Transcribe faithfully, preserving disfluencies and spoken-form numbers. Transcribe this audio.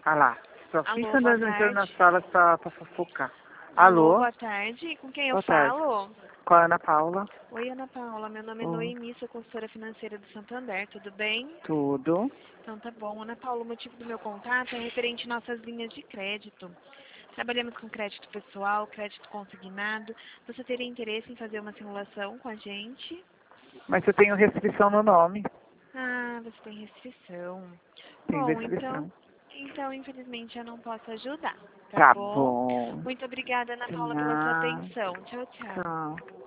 Ah lá, só Alô, fica boa andando entrando na tarde. sala pra, pra fofocar. Alô, Alô? boa tarde. Com quem eu Boa tarde. falo? Com a Ana Paula? Oi, Ana Paula. Meu nome é Oh, Noemi, sou consultora financeira do Santander. Tudo bem? tudo. Então tá bom. Ana Paula, o motivo do meu contato é referente às nossas linhas de crédito. Trabalhamos com crédito pessoal, crédito consignado. Você teria interesse em fazer uma simulação com a gente? Mas eu tenho restrição no nome. Ah, você tem restrição. Tem Bom, então, restrição. então infelizmente eu não posso ajudar, tá Tá bom? bom. Muito obrigada, Ana De Paula, pela sua nada. atenção. Tchau, tchau. Tchau.